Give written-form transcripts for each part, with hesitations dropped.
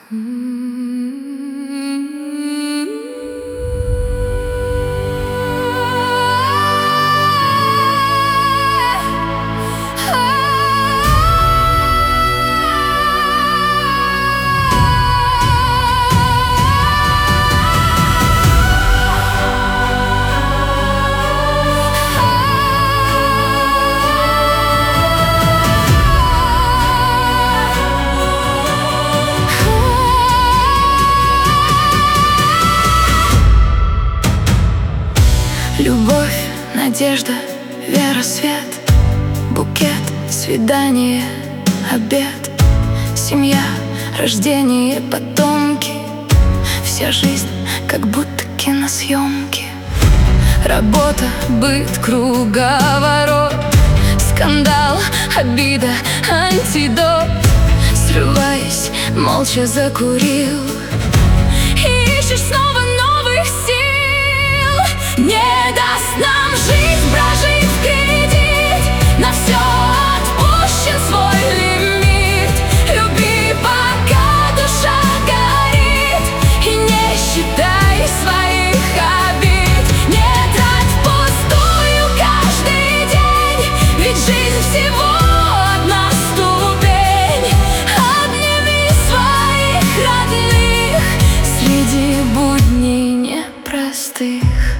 Любовь, надежда, вера, свет, букет, свидание, обед, семья, рождение, потомки. Вся жизнь как будто киносъемки. Работа, быт, круговорот, скандал, обида, антидот. Срываясь, молча закурил и ищешь снова новых сил. Не даст нам жизнь прожить в кредит, на все отпущен свой лимит. Люби, пока душа горит, и не считай своих обид. Не трать впустую каждый день, ведь жизнь всего одна ступень. Обними своих родных среди будней непростых.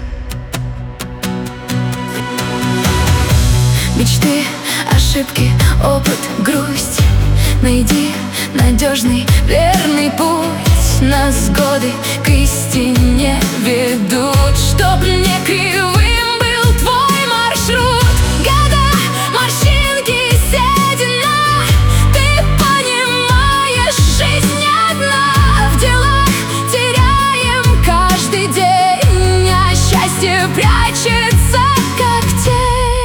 Мечты, ошибки, опыт, грусть. Найди надежный, верный путь. Нас годы к истине ведут. Чтоб не кривым был твой маршрут. Года, морщинки, седина. Ты понимаешь, жизнь не одна. В делах теряем каждый день, а счастье прячется как тень.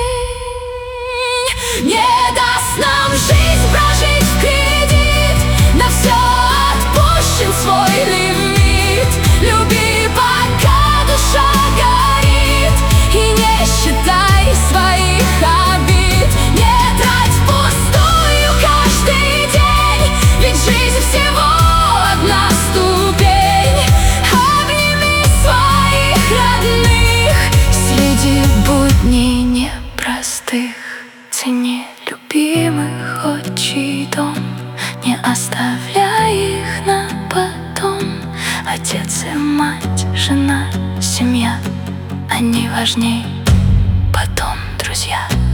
Не даст нам жизнь прожить в кредит, на все отпущен свой лимит. Люби, пока душа горит, и не считай своих обид. Не трать впустую каждый день, ведь жизнь всего одна ступень. Обними своих родных среди будней непростых. Цени любимых, отчий дом, не оставляй их на потом. Отец и мать, жена, семья, они важней, потом друзья.